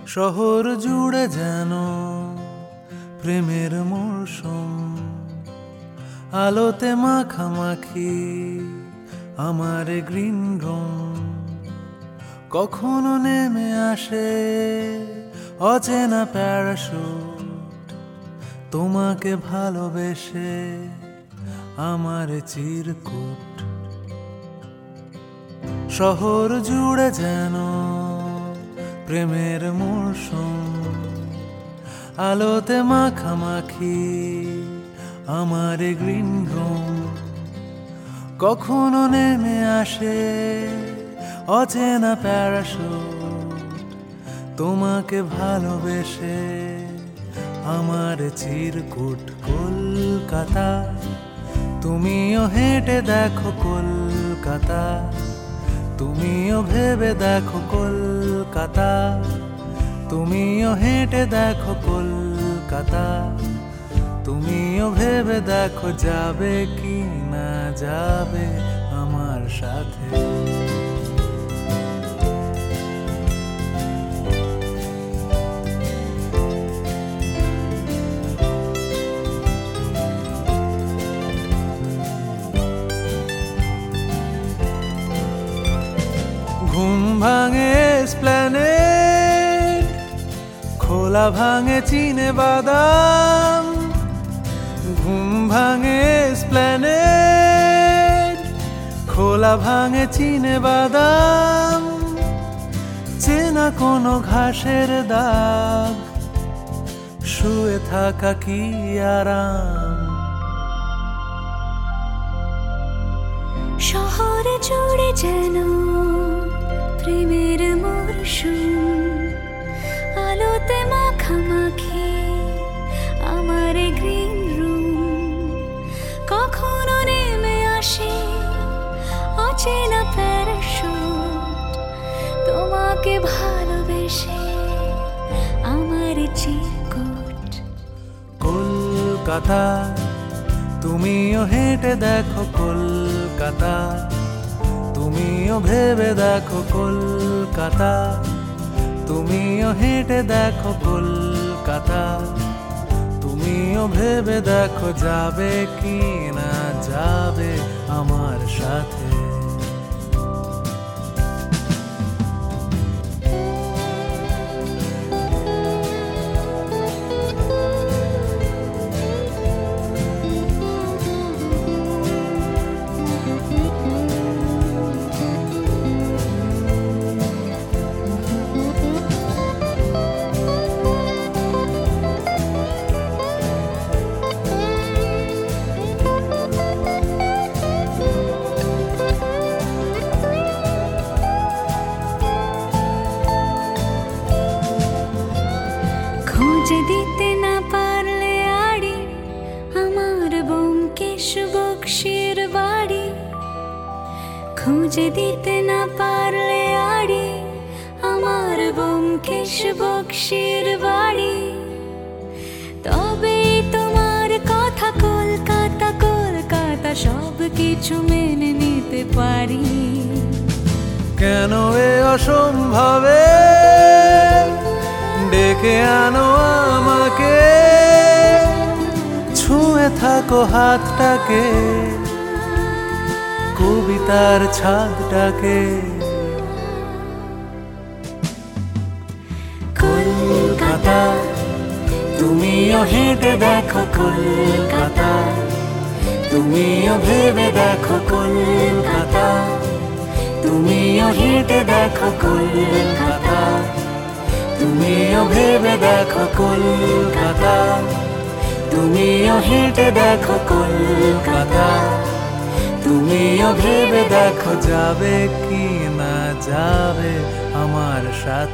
শহর জুড়ে যেন প্রেমের মরশুম, আলোতে মাখামাখি আমার গ্রিন রুম। কখনো নেমে আসে অচেনা প্যারাশুট, তোমাকে ভালোবেসে আমার চিরকুট। শহর জুড়ে যেন প্রেমের মরশুম, আলোতে মাখামাখি আমার গ্রিন রুম। কখনো নেমে আসে অচেনা প্যারাশুট, তোমাকে ভালোবেসে আমার চিরকুট। কলকাতা, তুমিও হেঁটে দেখো কলকাতা, তুমিও ভেবে দেখো কলকাতা, তুমিও হেঁটে দেখো কলকাতা, তুমিও ভেবে দেখো যাবে কি না যাবে আমার সাথে। ঘুম ভাঙে এসপ্ল্যানেড, খোলা ভাঙে চিনে বাদাম। ঘুম ভাঙে এসপ্ল্যানেড, খোলা ভাঙে চিনে বাদাম। চেনা কোনো ঘাসের দাগ, শুয়ে থাকা কি আরাম। শহরে জুড়ে যেন প্রেমের মরশুম, আলোতে মাখামাখি আমার গ্রিন রুম। কখনো নেমে আসে অচেনা প্যারাশুট, তোমাকে ভালোবেসে আমার চিরকুট। কলকাতা, তুমিও হেঁটে দেখো কলকাতা, তুমিও ভেবে দেখো কলকাতা, তুমিও হেঁটে দেখো কলকাতা, তুমিও ভেবে দেখো যাবে কি না যাবে আমার সাথে। খুঁজে দিতে না পারলে আড়ি আমার ব্যোমকেশ বক্সির বাড়ি, খুঁজে দিতে না পারলে আড়ি আমার ব্যোমকেশ বক্সির বাড়ি। তবে তোমার কথা কলকাতা কলকাতা সব কিছু মেনে নিতে পারি। কেন এ অসম্ভবে ডেকে আনো আমাকে, ছুঁয়ে থাকো হাতটাকে, কবিতার ছাদটাকে। কলকাতা, তুমিও হেঁটে দেখো কলকাতা, তুমিও ভেবে দেখো কলকাতা, তুমিও হেঁটে দেখো কলকাতা, তুমিও ভেবে দেখো কলকাতা, তুমিও হেঁটে দেখো কলকাতা, তুমিও ভেবে দেখো যাবে কি না যাবে আমার সাথে।